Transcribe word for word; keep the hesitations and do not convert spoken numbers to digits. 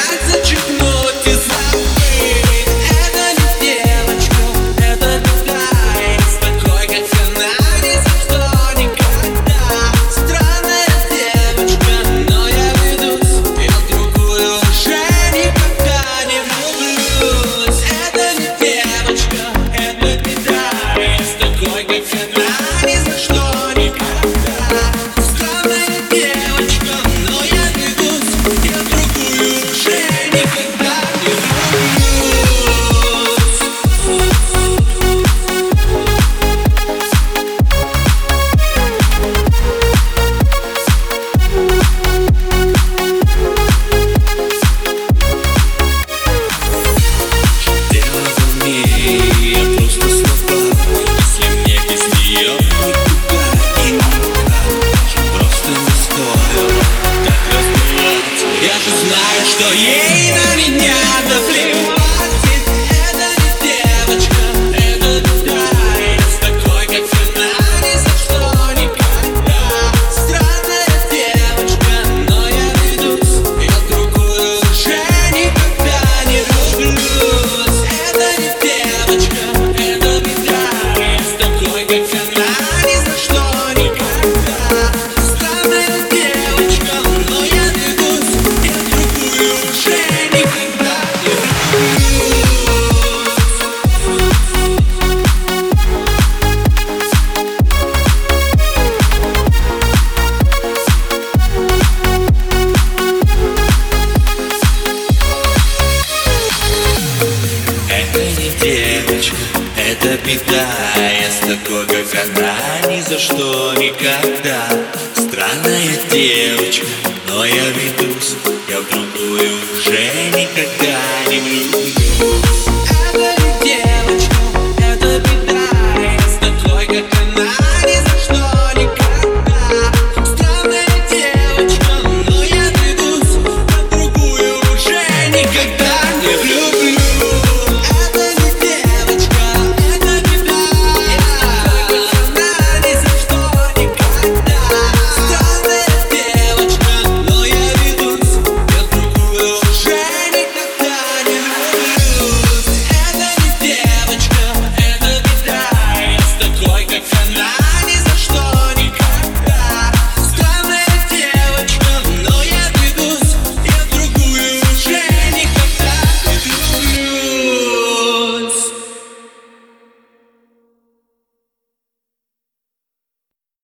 зачеркнуть и забыть. Это не девочка, это беда. С такой, как она, ни за что никогда. Странная девочка, но я ведусь. Я в другую уже никогда не влюблюсь. Это не девочка, это беда. С такой, как она, ни за что никогда. Странная девочка, но я ведусь. Я в другую уже никогда не влюблюсь. Дело в уме, я просто слаба. Если мне без нее никуда и никак, просто не стоило так разбираться. Я же знаю, что ей на меня наплевать. Это не девочка, это беда. Я с такой, как она, ни за что никогда. Странная девочка, но я ведусь. Я в другую уже никогда не влюблюсь. Это не девочка, это беда. Я с такой, как она, ни за что никогда. Странная девочка, но я ведусь. Я в другую уже никогда не влюблюсь. Это не девочка, это беда. Я с такой, как она, ни за что никогда. Странная девочка, но я ведусь. Я в другую уже никогда не влюблюсь. Это не девочка, это беда. Я с такой, как она, ни за что никогда. Странная девочка, но я ведусь. Я в другую уже никогда.